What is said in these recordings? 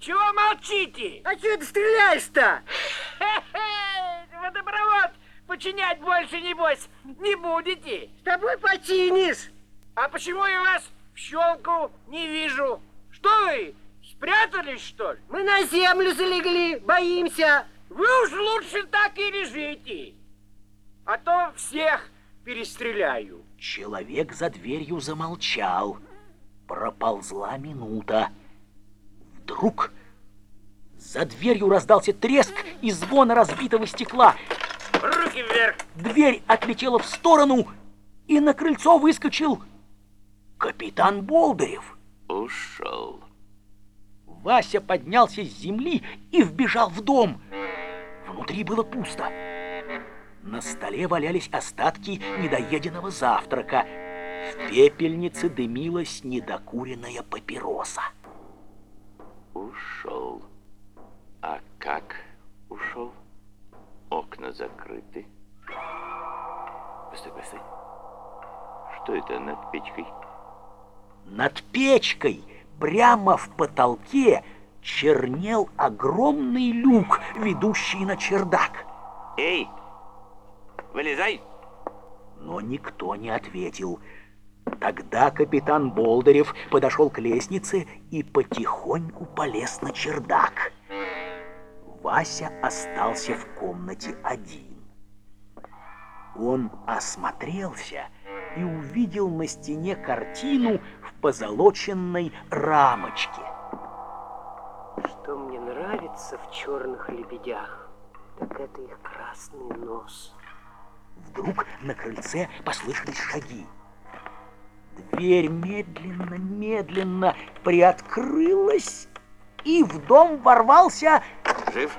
Чего молчите? А чё ты стреляешь-то? Водопровод починять больше, небось, не будете. С тобой починишь. А почему я вас в щелку не вижу? Что вы, спрятались, что ли? Мы на землю залегли, боимся. Вы уж лучше так и лежите, а то всех перестреляю. Человек за дверью замолчал. Проползла минута. Вдруг за дверью раздался треск и звон разбитого стекла. Руки вверх. Дверь отлетела в сторону, и на крыльцо выскочил капитан Болдырев. Ушел. Вася поднялся с земли и вбежал в дом. Внутри было пусто. На столе валялись остатки недоеденного завтрака. В пепельнице дымилась недокуренная папироса. Ушел. А как ушел? Окна закрыты. Постой, постой. Что это над печкой? Над печкой, прямо в потолке, чернел огромный люк, ведущий на чердак. Эй, вылезай! Но никто не ответил. Тогда капитан Болдырев подошел к лестнице и потихоньку полез на чердак. Вася остался в комнате один. Он осмотрелся и увидел на стене картину в позолоченной рамочке. Что мне нравится в черных лебедях, так это их красный нос. Вдруг на крыльце послышались шаги. Дверь медленно приоткрылась, и в дом ворвался... Жив?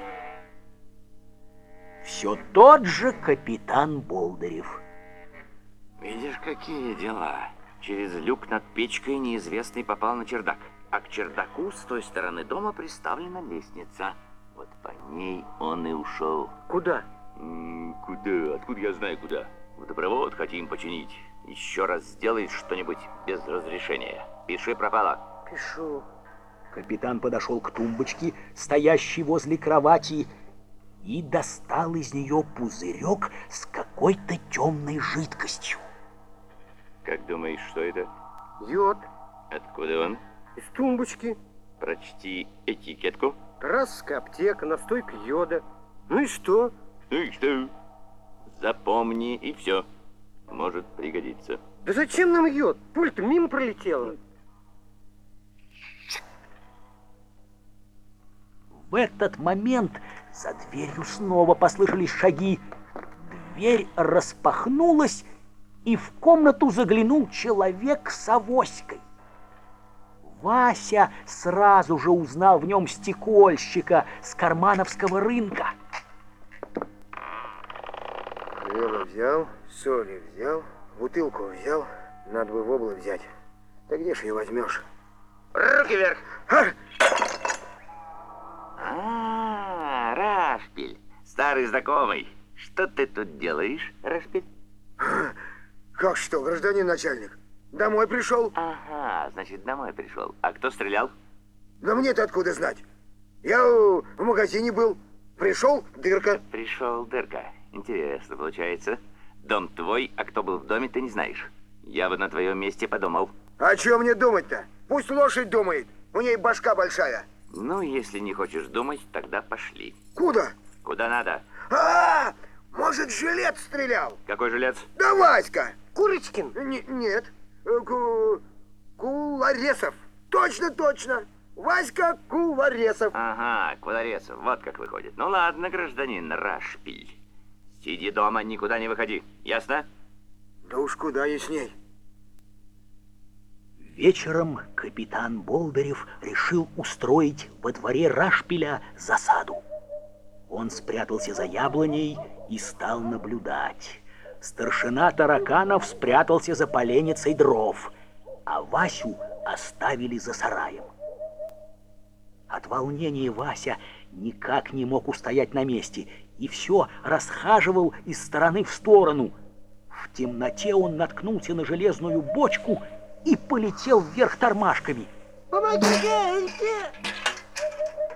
Все тот же капитан Болдырев. Видишь, какие дела. Через люк над печкой неизвестный попал на чердак. А к чердаку с той стороны дома приставлена лестница. Вот по ней он и ушел. Куда? Куда? Откуда я знаю куда? Водопровод хотим починить. Еще раз сделай что-нибудь без разрешения. Пиши пропало. Пишу. Капитан подошел к тумбочке, стоящей возле кровати, и достал из нее пузырек с какой-то темной жидкостью. Как думаешь, что это? Йод. Откуда он? Из тумбочки. Прочти этикетку. Красская аптека, настойка йода. Ну и что? Ну и что? Запомни, и все. Может пригодиться. Да зачем нам йод? Пульт мимо пролетела. В этот момент за дверью снова послышались шаги. Дверь распахнулась, и в комнату заглянул человек с авоськой. Вася сразу же узнал в нем стекольщика с Кармановского рынка. Хлеба взял, соли взял, бутылку взял. Надо бы в облако взять. Да где ж ее возьмешь? Руки вверх! А? Рашпиль, старый знакомый. Что ты тут делаешь, Рашпиль? Как что, гражданин начальник? Домой пришел? Ага, значит, домой пришел. А кто стрелял? Да мне-то откуда знать? Я в магазине был. Пришел, дырка. Пришел, дырка. Интересно получается. Дом твой, а кто был в доме, ты не знаешь. Я бы на твоем месте подумал. А что мне думать-то? Пусть лошадь думает. У ней башка большая. Ну, если не хочешь думать, тогда пошли. Куда? Куда надо? А, может, жилет стрелял? Какой жилец? Да Васька. Курочкин. Нет. Куларесов. Точно. Васька Куларесов. Ага, Квадресов. Вот как выходит. Ну ладно, гражданин Рашпиль. Сиди дома, никуда не выходи. Ясно? Да уж куда ясней. Вечером капитан Болдырев решил устроить во дворе Рашпиля засаду. Он спрятался за яблоней и стал наблюдать. Старшина Тараканов спрятался за поленницей дров, а Васю оставили за сараем. От волнения Вася никак не мог устоять на месте и все расхаживал из стороны в сторону. В темноте он наткнулся на железную бочку и полетел вверх тормашками. Помогите!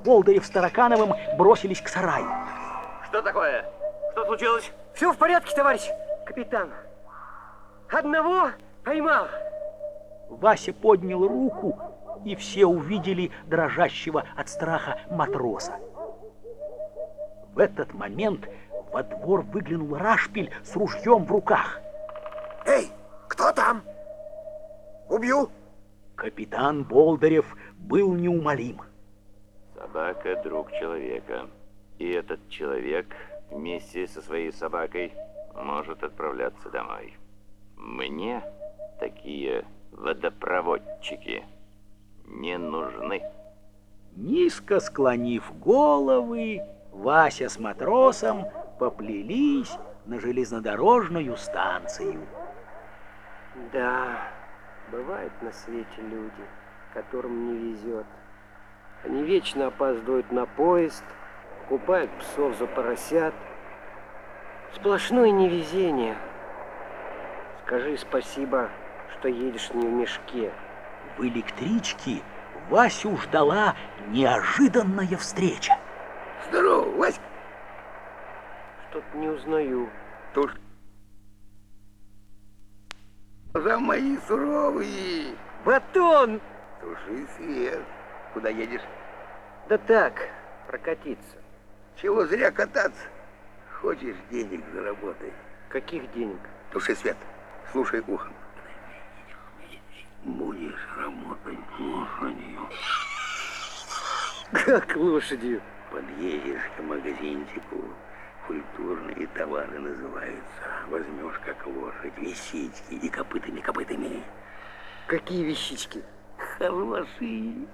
Болдырев с Таракановым бросились к сараю. Что такое? Что случилось? Все в порядке, товарищ капитан. Одного поймал. Вася поднял руку, и все увидели дрожащего от страха матроса. В этот момент во двор выглянул Рашпиль с ружьем в руках. Эй, кто там? Убью. Капитан Болдырев был неумолим. Собака — друг человека. И этот человек вместе со своей собакой может отправляться домой. Мне такие водопроводчики не нужны. Низко склонив головы, Вася с матросом поплелись на железнодорожную станцию. Да, бывают на свете люди, которым не везет. Они вечно опаздывают на поезд, купают псов за поросят. Сплошное невезение. Скажи спасибо, что едешь не в мешке. В электричке Васю ждала неожиданная встреча. Здорово, Вась. Что-то не узнаю. Туш. Глаза мои суровые. Батон! Туши свет. Куда едешь? Да так, прокатиться. Чего зря кататься? Хочешь денег заработай? Каких денег? Туши свет. Слушай ухом. Будешь работать лошадью. Как лошадью? Подъедешь к магазинчику. Культурные товары называются. Возьмешь как лошадь вещички и копытами. Какие вещички? Хорошие.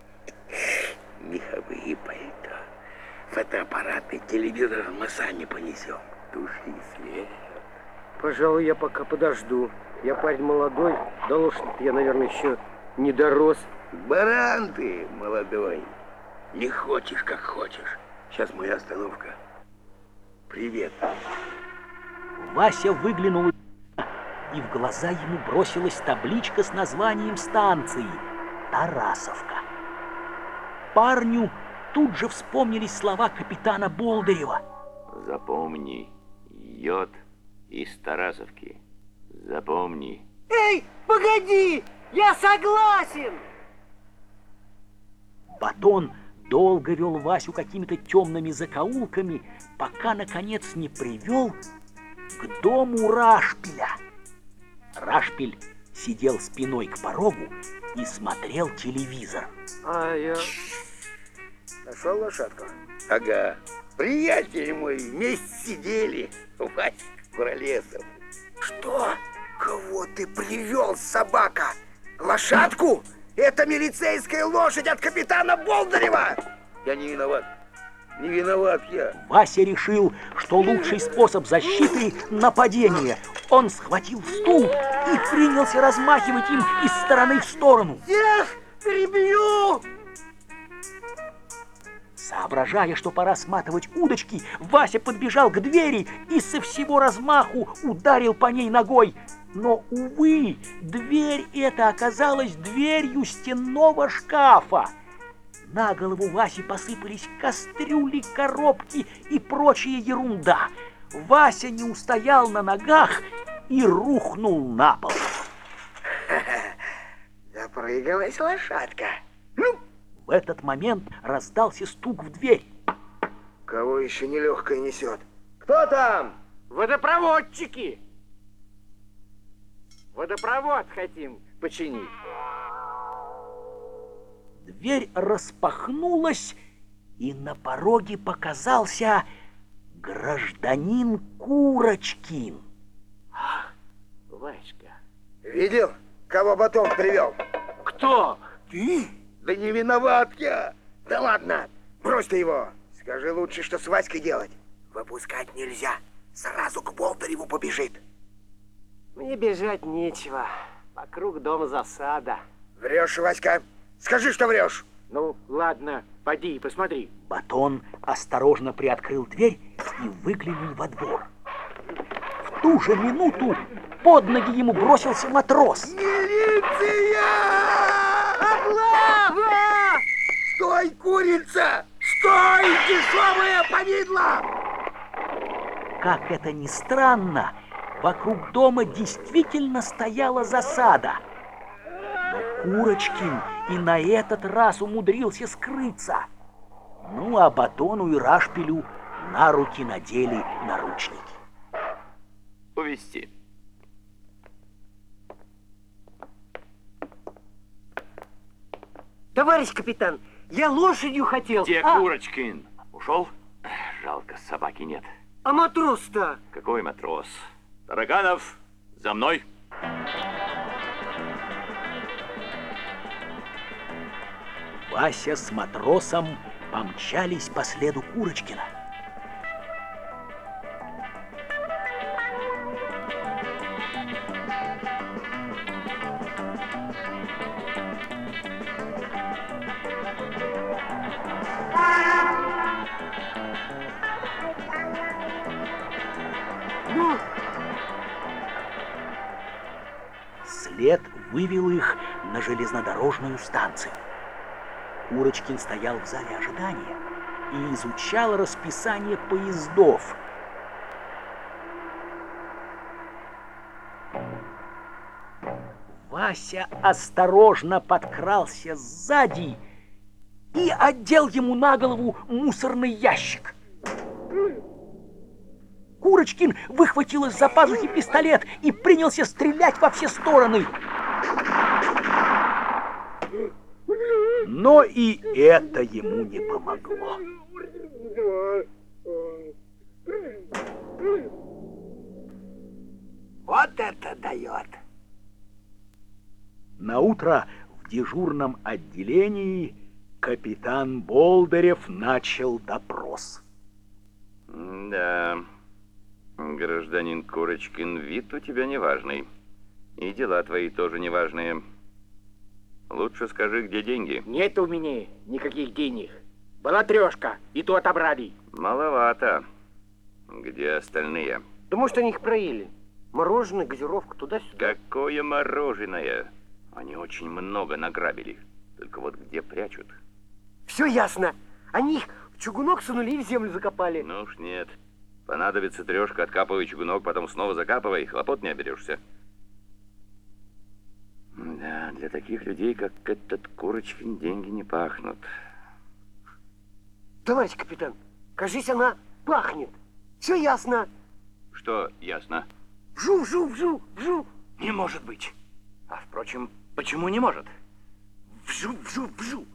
Меховые пальто. Фотоаппараты, телевизор мы сами понесем. Туши свет. Пожалуй, я пока подожду. Я парень молодой, до лошади я, наверное, еще не дорос. Баран ты, молодой. Не хочешь, как хочешь. Сейчас моя остановка. Привет. Вася выглянул, и в глаза ему бросилась табличка с названием станции «Тарасовка». Парню тут же вспомнились слова капитана Болдырева. Запомни, йод из Тарасовки. Запомни. Эй, погоди! Я согласен! Батон долго вел Васю какими-то темными закоулками, пока, наконец, не привел к дому Рашпиля. Рашпиль сидел спиной к порогу и смотрел телевизор. А я... Нашел лошадку? Ага. Приятель мой, вместе сидели. Вася Куролесов. Что? Кого ты привел, собака? Лошадку? Это милицейская лошадь от капитана Болдырева! Я не виноват. Не виноват я. Вася решил, что лучший способ защиты — нападение. Он схватил стул и принялся размахивать им из стороны в сторону. Всех перебью! Соображая, что пора сматывать удочки, Вася подбежал к двери и со всего размаху ударил по ней ногой. Но, увы, дверь эта оказалась дверью стенного шкафа. На голову Васи посыпались кастрюли, коробки и прочая ерунда. Вася не устоял на ногах и рухнул на пол. Запрыгалась лошадка. В этот момент раздался стук в дверь. Кого еще нелегкое несет? Кто там? Водопроводчики. Водопровод хотим починить. Дверь распахнулась, и на пороге показался гражданин Курочкин. Васька. Видел, кого Батон привел? Кто? Ты? Да не виноват я. Да ладно, брось ты его. Скажи лучше, что с Васькой делать. Выпускать нельзя. Сразу к Болдыреву побежит. Мне бежать нечего. Вокруг дома засада. Врешь, Васька. Скажи, что врешь. Ну, ладно, поди, посмотри. Батон осторожно приоткрыл дверь и выглянул во двор. В ту же минуту под ноги ему бросился матрос. Милиция! Облава! Стой, курица! Стой, дешевая повидло! Как это ни странно, вокруг дома действительно стояла засада. Но Курочкин и на этот раз умудрился скрыться. Ну, а Батону и Рашпилю на руки надели наручники. Увести. Товарищ капитан, я лошадью хотел. Где Курочкин? Ушел? Жалко, собаки нет. А матрос-то? Какой матрос? Тараганов, за мной. Вася с матросом помчались по следу Курочкина. След вывел их на железнодорожную станцию. Курочкин стоял в зале ожидания и изучал расписание поездов. Вася осторожно подкрался сзади и одел ему на голову мусорный ящик. Курочкин выхватил из-за пазухи пистолет и принялся стрелять во все стороны. Но и это ему не помогло. Вот это дает! Наутро в дежурном отделении капитан Болдырев начал допрос. Да, гражданин Курочкин, вид у тебя неважный. И дела твои тоже неважные. Лучше скажи, где деньги? Нет у меня никаких денег. Была трешка, и то отобрали. Маловато. Где остальные? Да может, они их проели. Мороженое, газировка, туда-сюда. Какое мороженое? Они очень много награбили. Только вот где прячут? Все ясно. Они их в чугунок сунули и в землю закопали. Ну уж нет. Понадобится трешка, откапывай чугунок, потом снова закапывай, хлопот не оберешься. Да, для таких людей, как этот Курочкин, деньги не пахнут. Товарищ капитан, кажись, она пахнет. Все ясно. Что ясно? Вжу, вжу, вжу, вжу. Не может быть. А впрочем, почему не может? Вжу, вжу, вжу.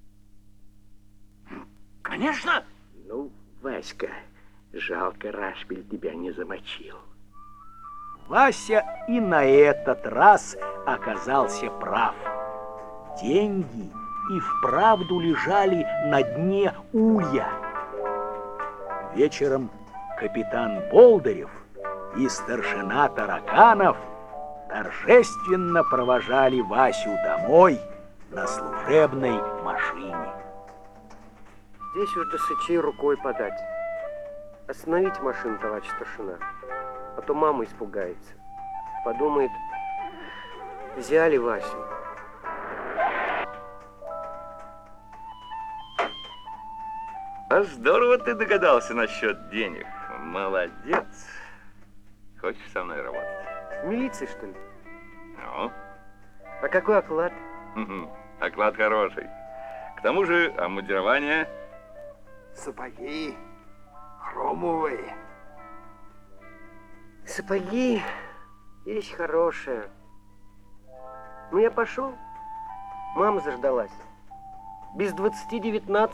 Конечно! Ну, Васька, жалко, Рашпиль тебя не замочил. Вася и на этот раз оказался прав. Деньги и вправду лежали на дне улья. Вечером капитан Болдырев и старшина Тараканов торжественно провожали Васю домой на служебной машине. Здесь уж до Сычей рукой подать. Остановите машину, товарищ старшина. А то мама испугается. Подумает, взяли Васю. А здорово ты догадался насчет денег. Молодец. Хочешь со мной работать? В милиции, что ли? Ну? А какой оклад? Оклад хороший. К тому же обмундирование. Сапоги хромовые. Сапоги, вещь хорошая. Ну, я пошел. Мама заждалась. Без 20:19.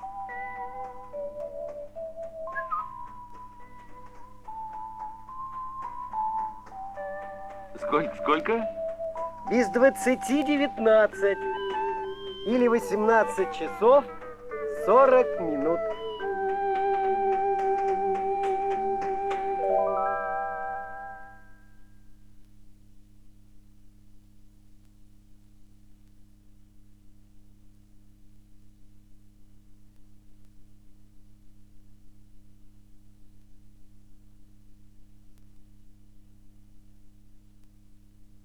Сколько? Без 20:19. Или 18 часов 40 минут.